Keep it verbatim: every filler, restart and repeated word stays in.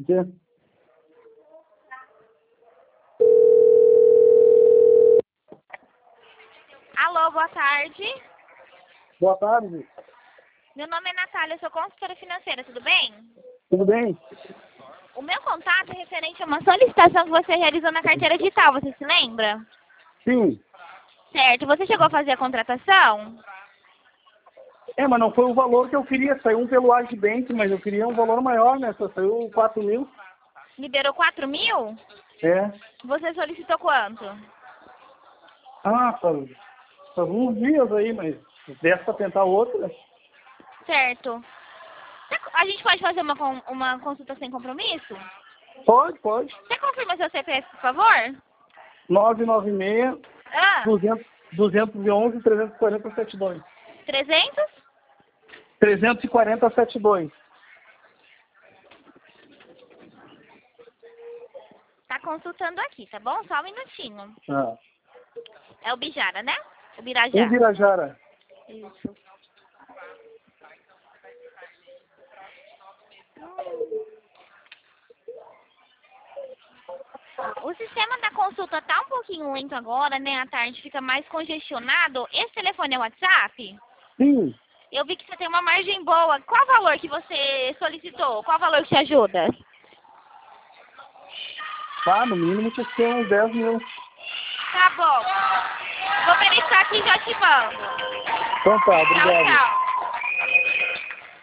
Quê? Alô, boa tarde. Boa tarde. Meu nome é Natália, eu sou consultora financeira, tudo bem? Tudo bem? O meu contato é referente a uma solicitação que você realizou na carteira digital, você se lembra? Sim. Certo, você chegou a fazer a contratação? É, mas não foi o valor que eu queria. Saiu um pelo Agibank, mas eu queria um valor maior, né? Só saiu quatro mil. Liberou quatro mil? É. Você solicitou quanto? Ah, faz, faz uns dias aí, mas dessa pra tentar outra. Certo. A gente pode fazer uma, con- uma consulta sem compromisso? Pode, pode. Você confirma seu C P F, por favor? nove nove seis, Ah, duzentos, duzentos e onze, trezentos e quarenta, setenta e dois. trezentos? trezentos e quarenta, setenta e dois. Tá consultando aqui, tá bom? Só um minutinho. Ah. É o Bijara, né? O Um Birajá. Birajara. Isso. O sistema da consulta tá um pouquinho lento agora, né? À tarde fica mais congestionado. Esse telefone é o WhatsApp? Sim. Eu vi que você tem uma margem boa. Qual o valor que você solicitou? Qual o valor que te ajuda? Tá, no mínimo tinha que ser uns dez mil. Tá bom. Vou verificar aqui e já te mando. Então tá, Tchau, obrigado. tchau.